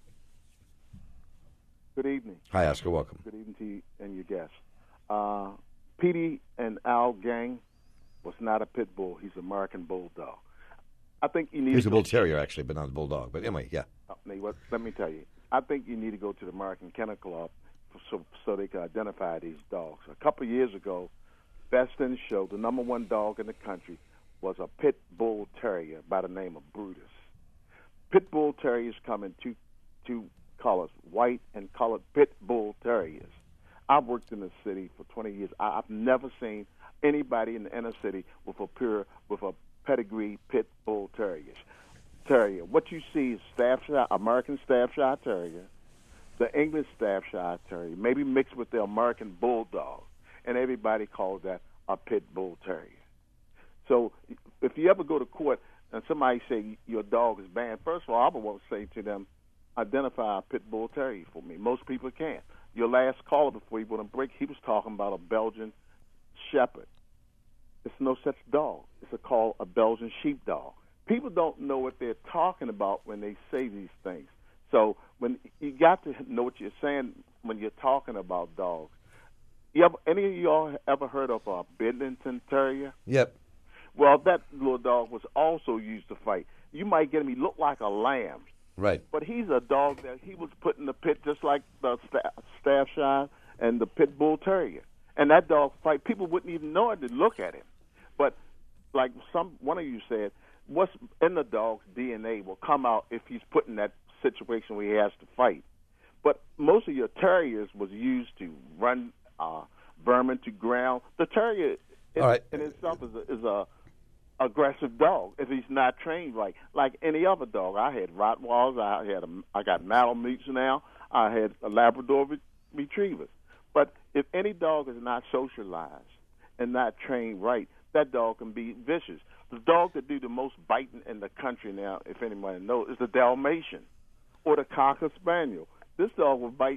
Good evening. Hi, Oscar. Welcome. Good evening to you and your guests. Uh, Petey and Al Gang was not a pit bull. He's an American bulldog. I think you need. He's to a bull terrier, actually, but not a bulldog. But anyway, yeah. Uh, let me tell you. I think you need to go to the American Kennel Club so so they can identify these dogs. A couple of years ago, Best in Show, the number one dog in the country, was a pit bull terrier by the name of Brutus. Pit bull terriers come in two two colors, white and colored pit bull terriers. I've worked in the city for twenty years. I, I've never seen anybody in the inner city with a pure, with a pedigree pit bull terrier. Terrier. What you see is Staffordshire, American Staffordshire Terrier, the English Staffordshire Terrier, maybe mixed with the American Bulldog, and everybody calls that a pit bull terrier. So if you ever go to court and somebody say your dog is banned, first of all, I would want to say to them, identify a pit bull terrier for me. Most people can't. Your last caller before he went on break, he was talking about a Belgian shepherd. It's no such dog. It's a, called a Belgian sheepdog. People don't know what they're talking about when they say these things. So when you got to know what you're saying when you're talking about dogs. You ever, any of y'all ever heard of a Bedlington Terrier? Yep. Well, that little dog was also used to fight. You might get him, he looked like a lamb. Right. But he's a dog that he was put in the pit just like the Staffordshire and the Pit Bull Terrier. And that dog fight, people wouldn't even know it to look at him. But like some one of you said, what's in the dog's D N A will come out if he's put in that situation where he has to fight. But most of your terriers was used to run uh, vermin to ground. The terrier in, right. in itself is a, is a aggressive dog if he's not trained right, like any other dog. I had Rottweilers, I had a, I got Malamutes now, I had a Labrador re- retrievers. But if any dog is not socialized and not trained right, that dog can be vicious. The dog that do the most biting in the country now, if anybody knows, is the Dalmatian or the Cocker Spaniel. This dog will bite.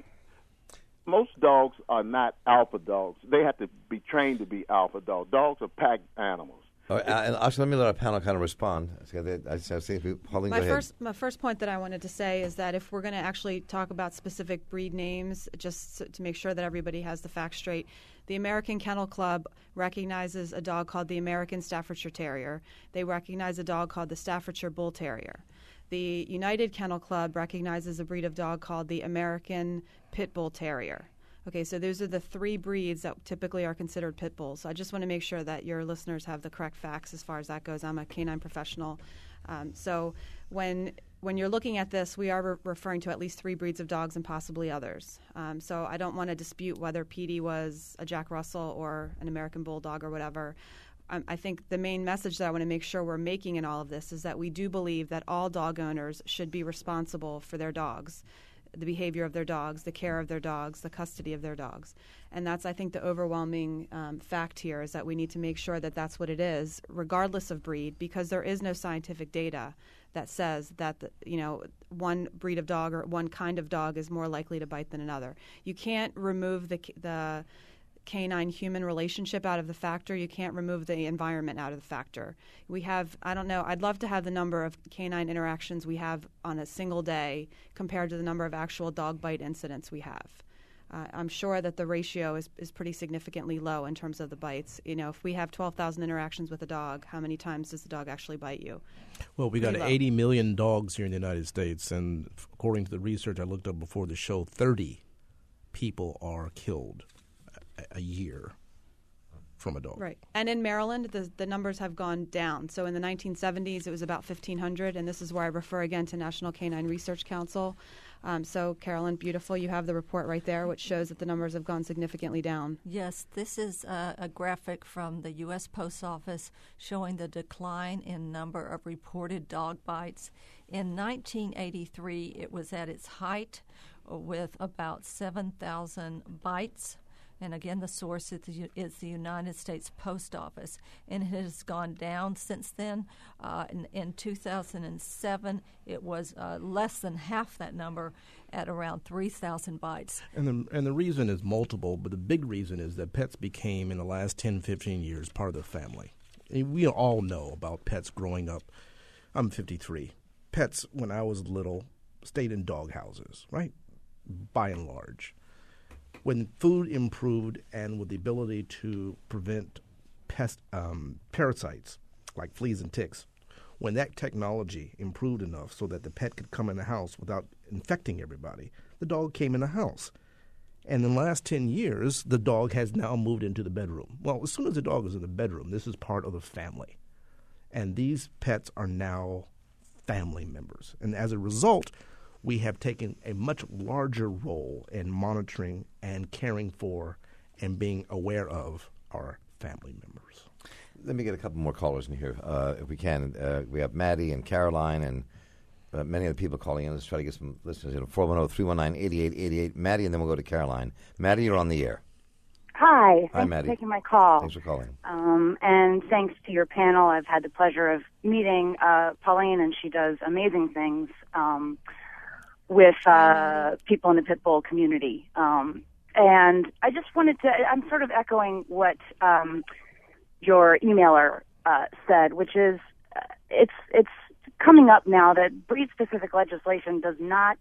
Most dogs are not alpha dogs. They have to be trained to be alpha dogs. Dogs are pack animals. All right, uh, and also let me let our panel kind of respond. I, I, I think Pauline, my go first, ahead. my first point that I wanted to say is that if we're going to actually talk about specific breed names, just to make sure that everybody has the facts straight, the American Kennel Club recognizes a dog called the American Staffordshire Terrier. They recognize a dog called the Staffordshire Bull Terrier. The United Kennel Club recognizes a breed of dog called the American Pit Bull Terrier. Okay, so those are the three breeds that typically are considered pit bulls. So I just want to make sure that your listeners have the correct facts as far as that goes. I'm a canine professional. Um, so when when you're looking at this, we are re- referring to at least three breeds of dogs and possibly others. Um, so I don't want to dispute whether Petey was a Jack Russell or an American Bulldog or whatever. Um, I think the main message that I want to make sure we're making in all of this is that we do believe that all dog owners should be responsible for their dogs. the behavior of their dogs, the care of their dogs, the custody of their dogs. And that's, I think, the overwhelming um, fact here is that we need to make sure that that's what it is, regardless of breed, because there is no scientific data that says that, the, you know, one breed of dog or one kind of dog is more likely to bite than another. You can't remove the the canine-human relationship out of the factor. You can't remove the environment out of the factor. We have, I don't know, I'd love to have the number of canine interactions we have on a single day compared to the number of actual dog bite incidents we have. Uh, I'm sure that the ratio is, is pretty significantly low in terms of the bites. You know, if we have twelve thousand interactions with a dog, how many times does the dog actually bite you? Well, we got Pretty low. eighty million dogs here in the United States, and according to the research I looked up before the show, thirty people are killed a, a year from a dog. Right. And in Maryland, the, the numbers have gone down. So in the nineteen seventies, it was about fifteen hundred, and this is where I refer again to National Canine Research Council. Um, so, Carolyn, beautiful. You have the report right there, which shows that the numbers have gone significantly down. Yes, this is a, a graphic from the U S Post Office showing the decline in number of reported dog bites. In nineteen eighty-three, it was at its height with about seven thousand bites. And again, the source is the, is the United States Post Office. And it has gone down since then. Uh, in, in two thousand seven, it was uh, less than half that number at around three thousand bites. And the, and the reason is multiple, but the big reason is that pets became, in the last ten, fifteen years, part of the family. And we all know about pets growing up. I'm fifty-three. Pets, when I was little, stayed in dog houses, right, by and large. When food improved and with the ability to prevent pest um, parasites like fleas and ticks, when that technology improved enough so that the pet could come in the house without infecting everybody, the dog came in the house. And in the last ten years, the dog has now moved into the bedroom. Well, as soon as the dog is in the bedroom, this is part of the family. And these pets are now family members. And as a result, we have taken a much larger role in monitoring and caring for and being aware of our family members. Let me get a couple more callers in here, uh, if we can. Uh, we have Maddie and Caroline and uh, many other people calling in. Let's try to get some listeners in. four one zero, three one nine, eight eight eight eight. Maddie, and then we'll go to Caroline. Maddie, you're on the air. Hi. Hi, Thanks Maddie. for taking my call. Thanks for calling. Um, and thanks to your panel, I've had the pleasure of meeting uh, Pauline, and she does amazing things um, with uh, people in the pit bull community. Um, and I just wanted to, I'm sort of echoing what um, your emailer uh, said, which is uh, it's it's coming up now that breed-specific legislation does not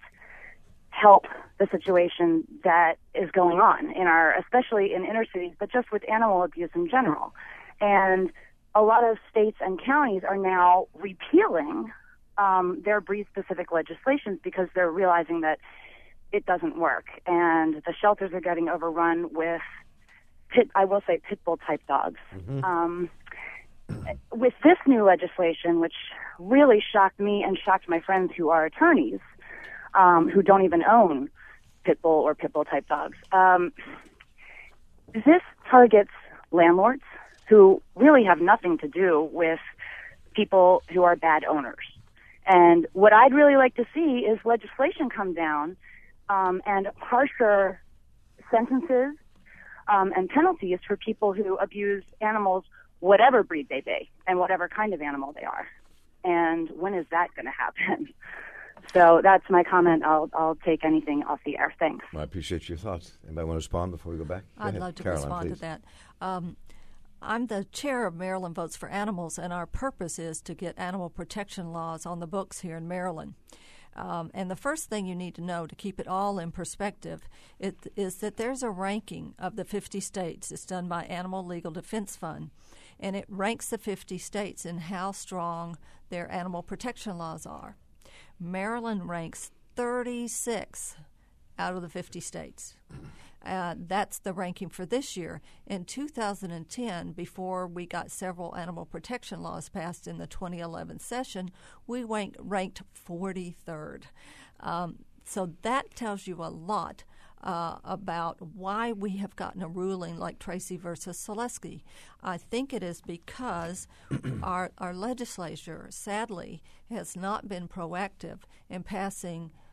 help the situation that is going on in our, especially in inner cities, but just with animal abuse in general. And a lot of states and counties are now repealing um, their breed-specific legislations because they're realizing that it doesn't work. And the shelters are getting overrun with pit, I will say pit bull type dogs. Mm-hmm. Um, with this new legislation, which really shocked me and shocked my friends who are attorneys, Um, who don't even own pit bull or pit bull type dogs. Um, this targets landlords who really have nothing to do with people who are bad owners. And what I'd really like to see is legislation come down um, and harsher sentences um, and penalties for people who abuse animals, whatever breed they be and whatever kind of animal they are. And when is that going to happen? So that's my comment. I'll I'll take anything off the air. Thanks. Well, I appreciate your thoughts. Anybody want to respond before we go back? Go I'd ahead. love to Caroline, respond please. to that. Um, I'm the chair of Maryland Votes for Animals, and our purpose is to get animal protection laws on the books here in Maryland. Um, and the first thing you need to know to keep it all in perspective it, is that there's a ranking of the fifty states. It's done by Animal Legal Defense Fund, and it ranks the fifty states in how strong their animal protection laws are. Maryland ranks thirty-six out of the fifty states. Uh, that's the ranking for this year. In two thousand ten, before we got several animal protection laws passed in the twenty eleven session, we ranked, ranked forty-third. Um, so that tells you a lot uh, about why we have gotten a ruling like Tracy versus Selesky. I think it is because our, our legislature, sadly, has not been proactive in passing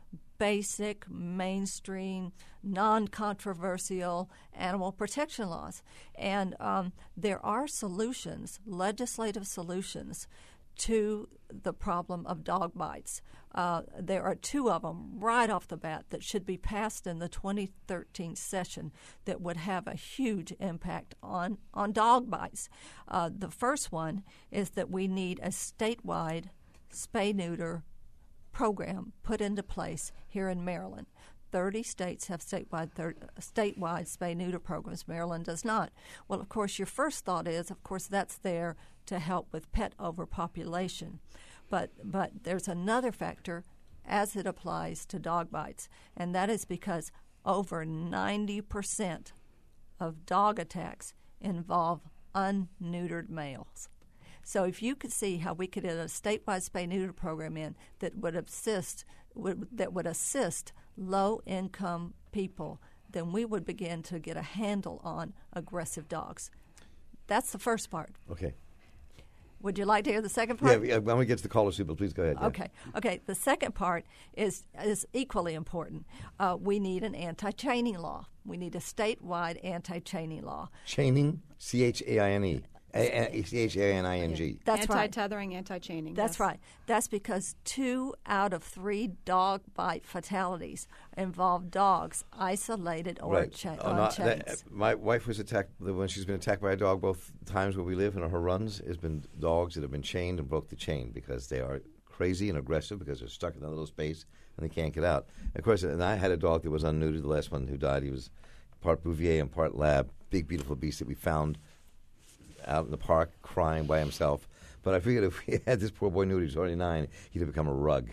basic, mainstream, non-controversial animal protection laws. And um, there are solutions, legislative solutions, to the problem of dog bites. Uh, there are two of them right off the bat that should be passed in the twenty thirteen session that would have a huge impact on, on dog bites. Uh, the first one is that we need a statewide spay-neuter program put into place here in Maryland. thirty states have statewide thir- statewide spay-neuter programs. Maryland does not. Well, of course, your first thought is, of course, that's there to help with pet overpopulation. But but there's another factor as it applies to dog bites, and that is because over ninety percent of dog attacks involve unneutered males. So if you could see how we could get a statewide spay-neuter program in that would assist would, that would assist low-income people, then we would begin to get a handle on aggressive dogs. That's the first part. Okay. Would you like to hear the second part? Yeah, I'm going to get to the caller soon, but please go ahead. Yeah. Okay. Okay. The second part is is equally important. Uh, we need an anti-chaining law. We need a statewide anti-chaining law. Chaining, C H A I N E. C H A N I N G. That's right. Anti-tethering, anti-chaining. That's yes. right. That's because two out of three dog bite fatalities involve dogs isolated or right. cha- oh, on no, chains. that, my wife was attacked when she's been attacked by a dog both times where we live, and her runs has been dogs that have been chained and broke the chain because they are crazy and aggressive because they're stuck in that little space and they can't get out. Of course, and I had a dog that was unneutered. The last one who died, he was part Bouvier and part Lab. Big, beautiful beast that we found out in the park crying by himself. But I figured if we had this poor boy neutered, he's already nine, he'd have become a rug.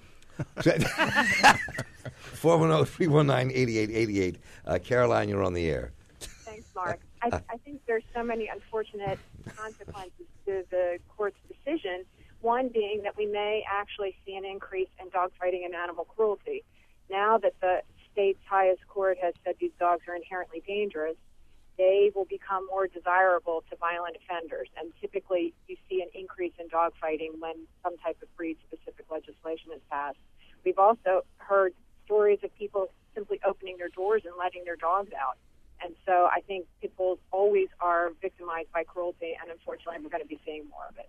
four one zero, three one nine, eight eight eight eight. Uh, Caroline, you're on the air. Thanks, Mark. I, I think there's so many unfortunate consequences to the court's decision, one being that we may actually see an increase in dog fighting and animal cruelty. Now that the state's highest court has said these dogs are inherently dangerous, they will become more desirable to violent offenders. And typically you see an increase in dog fighting when some type of breed-specific legislation is passed. We've also heard stories of people simply opening their doors and letting their dogs out. And so I think pit bulls always are victimized by cruelty, and unfortunately we're going to be seeing more of it.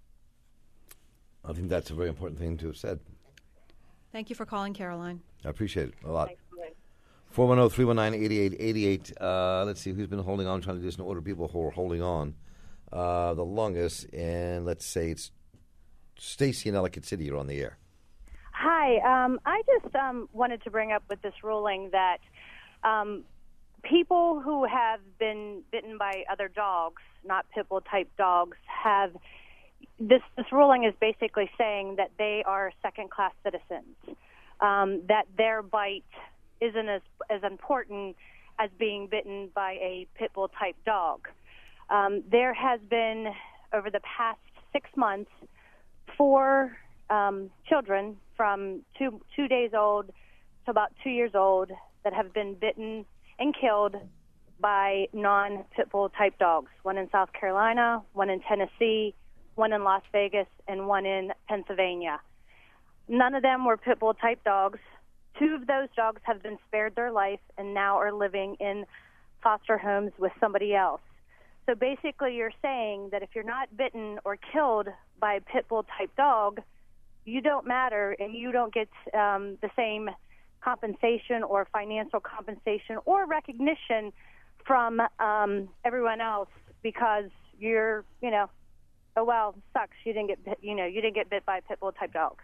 I think that's a very important thing to have said. Thank you for calling, Caroline. I appreciate it a lot. Thanks for listening. four one zero, three one nine, eight eight eight eight. Uh, let's see who's been holding on, trying to do this in order. People who are holding on uh, the longest, and let's say it's Stacy in Ellicott City. You're on the air. Hi. Um, I just um, wanted to bring up with this ruling that um, people who have been bitten by other dogs, not pit bull type dogs, have this. This ruling is basically saying that they are second class citizens, um, that their bite isn't as as important as being bitten by a pit bull type dog. Um, there has been, over the past six months, four um, children from two two days old to about two years old that have been bitten and killed by non-pit bull type dogs. One in South Carolina, one in Tennessee, one in Las Vegas, and one in Pennsylvania. None of them were pit bull type dogs. Two of those dogs have been spared their life and now are living in foster homes with somebody else. So basically you're saying that if you're not bitten or killed by a pit bull type dog, you don't matter and you don't get um, the same compensation or financial compensation or recognition from um, everyone else because you're, you know, oh well, sucks. You didn't get bit, you know, you didn't get bit by a pit bull type dog.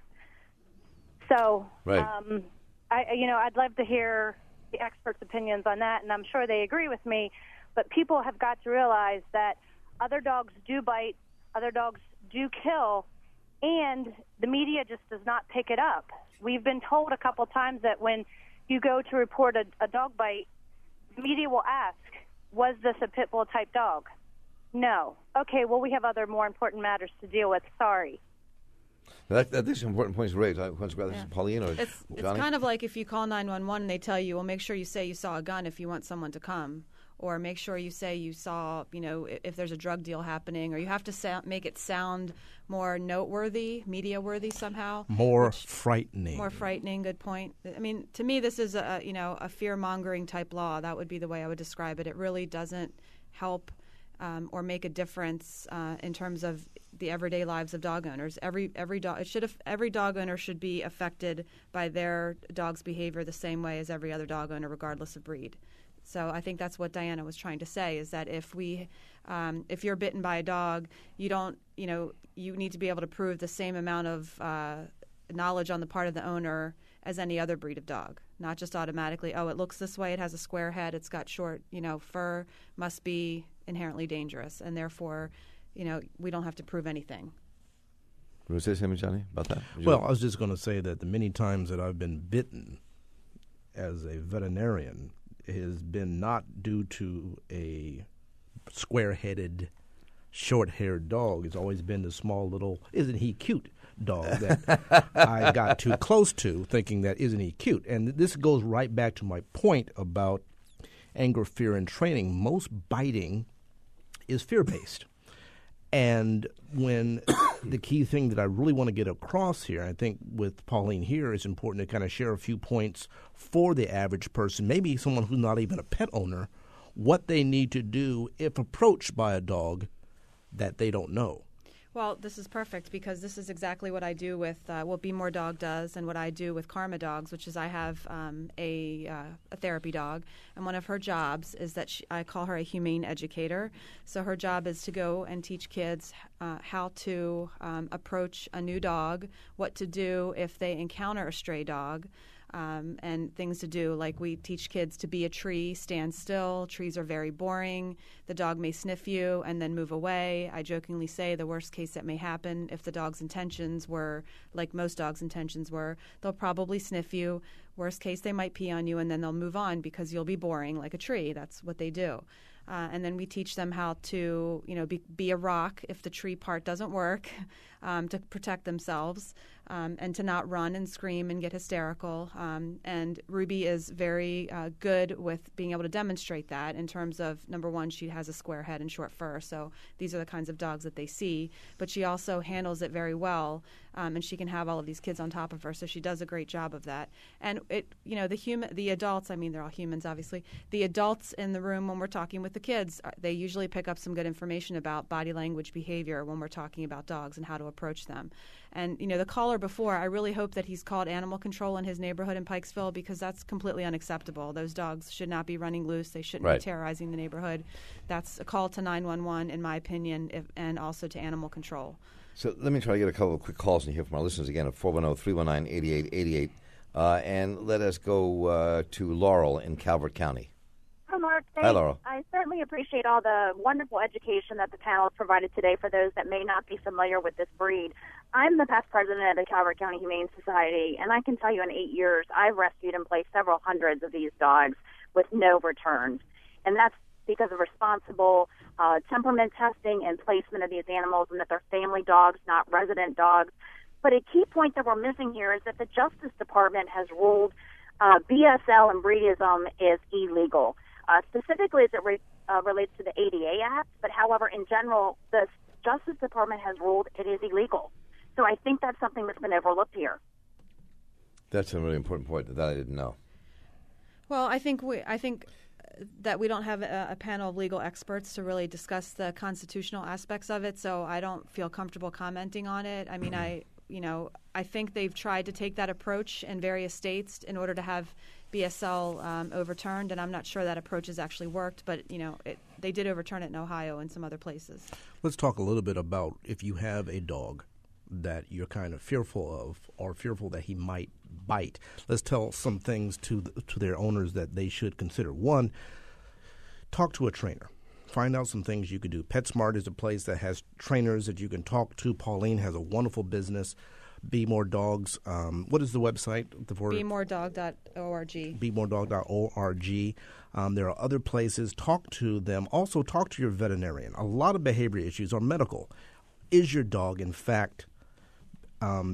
So, right. um, I, you know, I'd love to hear the experts' opinions on that, and I'm sure they agree with me. But people have got to realize that other dogs do bite, other dogs do kill, and the media just does not pick it up. We've been told a couple times that when you go to report a, a dog bite, the media will ask, was this a pit bull type dog? No. Okay, well, we have other more important matters to deal with. Sorry. That, that, this is an important point to raise. I want to grab this Yeah. to Pauline or It's, it's Johnny? kind of like if you call nine one one and they tell you, well, make sure you say you saw a gun if you want someone to come. or make sure you say you saw, you know, if, if there's a drug deal happening, or you have to sound, make it sound more noteworthy, media-worthy somehow. More which, frightening. More frightening, good point. I mean, to me, this is a, you know, a fear-mongering type law. That would be the way I would describe it. It really doesn't help um, or make a difference uh, in terms of the everyday lives of dog owners. Every every dog it should have, every dog owner should be affected by their dog's behavior the same way as every other dog owner, regardless of breed. So I think that's what Diana was trying to say, is that if we, um, if you're bitten by a dog, you don't, you know, you need to be able to prove the same amount of uh, knowledge on the part of the owner as any other breed of dog. Not just automatically, oh, it looks this way, it has a square head, it's got short, you know, fur, must be inherently dangerous, and therefore, you know, we don't have to prove anything. You want to say something, Johnny, about that? Well, I was just going to say that the many times that I've been bitten as a veterinarian has been not due to a square-headed, short-haired dog. It's always been the small little, isn't he cute dog that I got too close to, thinking that isn't he cute. And this goes right back to my point about anger, fear, and training. Most biting is fear-based. And when the key thing that I really want to get across here, I think with Pauline here, it's important to kind of share a few points for the average person, maybe someone who's not even a pet owner, what they need to do if approached by a dog that they don't know. Well, this is perfect, because this is exactly what I do with uh, what Be More Dog does, and what I do with Karma Dogs, which is I have um, a, uh, a therapy dog, and one of her jobs is that she, I call her a humane educator. So her job is to go and teach kids uh, how to um, approach a new dog, what to do if they encounter a stray dog. Um, and things to do, like we teach kids to be a tree, stand still. Trees are very boring. The dog may sniff you and then move away. I jokingly say the worst case that may happen, if the dog's intentions were like most dogs' intentions were, they'll probably sniff you. Worst case, they might pee on you, and then they'll move on because you'll be boring like a tree. That's what they do. Uh, and then we teach them how to, you know, be, be a rock if the tree part doesn't work, um, to protect themselves, um, and to not run and scream and get hysterical. Um, and Ruby is very uh, good with being able to demonstrate that in terms of, number one, she has a square head and short fur, so these are the kinds of dogs that they see. But she also handles it very well, um, and she can have all of these kids on top of her, so she does a great job of that. And it, you know, the human, the adults, I mean, they're all humans, obviously. The adults in the room when we're talking with the kids, they usually pick up some good information about body language behavior when we're talking about dogs and how to approach them. And, you know, the caller before, I really hope that he's called animal control in his neighborhood in Pikesville, because that's completely unacceptable. Those dogs should not be running loose. They shouldn't right. be terrorizing the neighborhood. That's a call to nine one one, in my opinion, if, and also to animal control. So let me try to get a couple of quick calls and hear from our listeners again at four one zero, three one nine, eight eight eight eight. Uh, and let us go uh, to Laurel in Calvert County. Hi, Mark. Thanks. Hi, Laurel. I certainly appreciate all the wonderful education that the panel has provided today for those that may not be familiar with this breed. I'm the past president of the Calvert County Humane Society, and I can tell you in eight years I've rescued and placed several hundreds of these dogs with no returns. And that's because of responsible uh, temperament testing and placement of these animals, and that they're family dogs, not resident dogs. But a key point that we're missing here is that the Justice Department has ruled uh, B S L and breedism is illegal, uh, specifically as it re- uh, relates to the A D A Act. But however, in general, the Justice Department has ruled it is illegal. So I think that's something that's been overlooked here. That's a really important point that I didn't know. Well, I think we, I think that we don't have a, a panel of legal experts to really discuss the constitutional aspects of it, so I don't feel comfortable commenting on it. I mean, I, you know, I think they've tried to take that approach in various states in order to have B S L um, overturned, and I'm not sure that approach has actually worked, but, you know, it, they did overturn it in Ohio and some other places. Let's talk a little bit about if you have a dog that you're kind of fearful of, or fearful that he might bite. Let's tell some things to the, to their owners that they should consider. One, talk to a trainer. Find out some things you could do. PetSmart is a place that has trainers that you can talk to. Pauline has a wonderful business. Be More Dogs. Um, what is the website? be more dog dot org. be more dog dot org. Um, there are other places. Talk to them. Also, talk to your veterinarian. A lot of behavior issues are medical. Is your dog, in fact, um,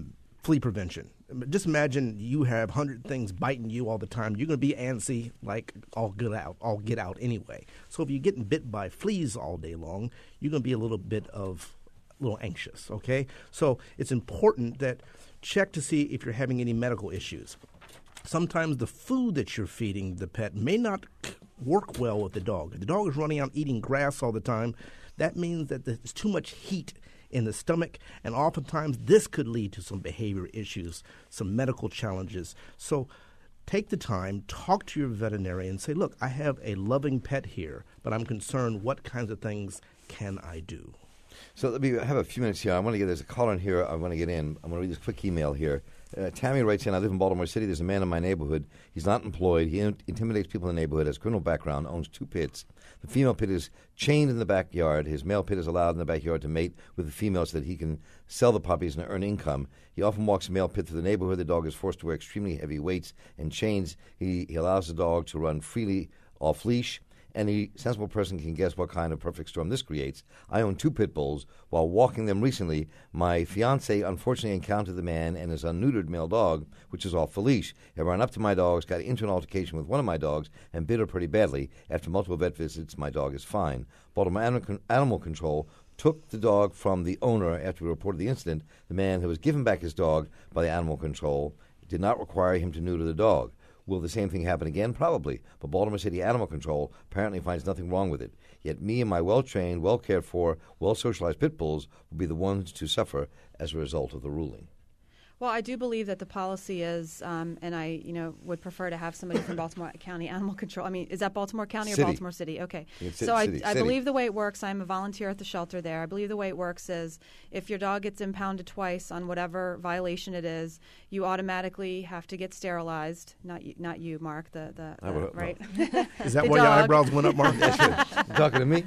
flea prevention. Just imagine you have one hundred things biting you all the time. You're going to be antsy, like all get out, all get out anyway. So if you're getting bit by fleas all day long, you're going to be a little bit of a little anxious, okay? So it's important that check to see if you're having any medical issues. Sometimes the food that you're feeding the pet may not work well with the dog. If the dog is running out eating grass all the time, that means that there's too much heat in the stomach, and oftentimes this could lead to some behavior issues, some medical challenges. So take the time, talk to your veterinarian, say, look, I have a loving pet here, but I'm concerned what kinds of things can I do? So let me have a few minutes here. I want to get, there's a caller in here I want to get in. I'm going to read this quick email here. Uh, Tammy writes in, I live in Baltimore City. There's a man in my neighborhood. He's not employed. He in- intimidates people in the neighborhood, has a criminal background, owns two pits. The female pit is chained in the backyard. His male pit is allowed in the backyard to mate with the female so that he can sell the puppies and earn income. He often walks the male pit through the neighborhood. The dog is forced to wear extremely heavy weights and chains. He, he allows the dog to run freely off leash. Any sensible person can guess what kind of perfect storm this creates. I own two pit bulls. While walking them recently, my fiancé unfortunately encountered the man and his unneutered male dog, which is off the leash. He ran up to my dogs, got into an altercation with one of my dogs, and bit her pretty badly. After multiple vet visits, my dog is fine. Baltimore Animal, Animal Control took the dog from the owner after we reported the incident. The man who was given back his dog by the Animal Control did not require him to neuter the dog. Will the same thing happen again? Probably. But Baltimore City Animal Control apparently finds nothing wrong with it. Yet me and my well-trained, well-cared-for, well-socialized pit bulls will be the ones to suffer as a result of the ruling. Well, I do believe that the policy is, um, and I, you know, would prefer to have somebody from Baltimore County Animal Control. I mean, is that Baltimore County City. or Baltimore City? Okay. It's So I, city, I city. believe the way it works, I'm a volunteer at the shelter there. I believe the way it works is if your dog gets impounded twice on whatever violation it is, you automatically have to get sterilized. Not you, not you, Mark, the, the, I would the hope right? Is that The why your dog. eyebrows went up, Mark? You talking to me?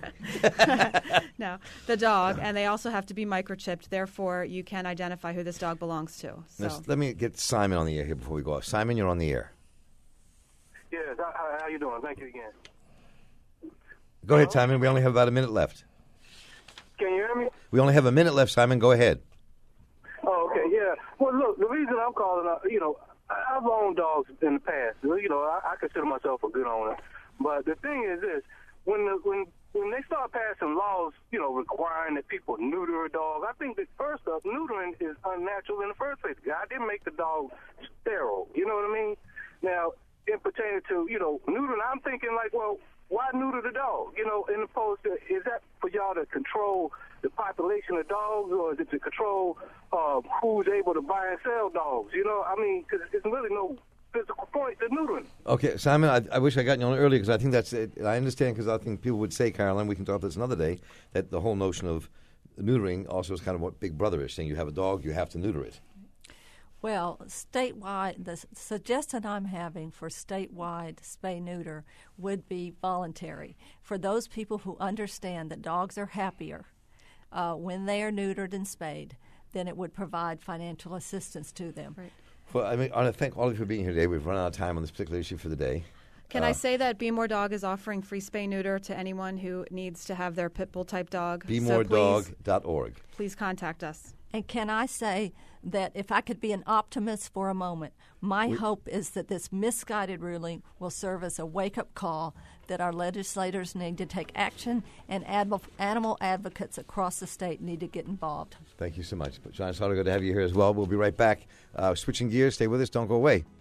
No, the dog. And they also have to be microchipped. Therefore, you can identify who this dog belongs to. So. Let's- Let me get Simon on the air here before we go off. Simon, you're on the air. Yes, how, how- how you doing? Thank you again. Go ahead, Simon. We only have about a minute left. Can you hear me? We only have a minute left, Simon. Go ahead. Oh, okay, yeah. Well, look, the reason I'm calling, uh, you know, I- I've owned dogs in the past. You know, I, I consider myself a good owner. But the thing is this, when the, when when they start passing laws, you know, requiring that people neuter a dog, I think that first up, neutering is unnatural in the first place. God didn't make the dog sterile. You know what I mean? Now, in pertaining to, you know, neutering, I'm thinking like, well, why neuter the dog? You know, in opposed to, is that for y'all to control the population of dogs, or is it to control uh, who's able to buy and sell dogs? You know, I mean, because there's really no physical point to neutering. Okay, Simon, I, I wish I got you on earlier because I think that's it. I understand because I think people would say, Carolyn, we can talk about this another day, that the whole notion of neutering also is kind of what Big Brother is saying. You have a dog, you have to neuter it. Well, statewide, the s- suggestion I'm having for statewide spay-neuter would be voluntary. For those people who understand that dogs are happier uh, when they are neutered and spayed, then it would provide financial assistance to them. Right. Well, I mean, I want to thank all of you for being here today. We've run out of time on this particular issue for the day. Can Uh, I say that Be More Dog is offering free spay neuter to anyone who needs to have their pit bull type dog? be So more dog please, dot org. please contact us. And can I say that if I could be an optimist for a moment, my We- hope is that this misguided ruling will serve as a wake-up call that our legislators need to take action, and adv- animal advocates across the state need to get involved. Thank you so much. John, it's so good to have you here as well. We'll be right back. Uh, switching gears. Stay with us. Don't go away.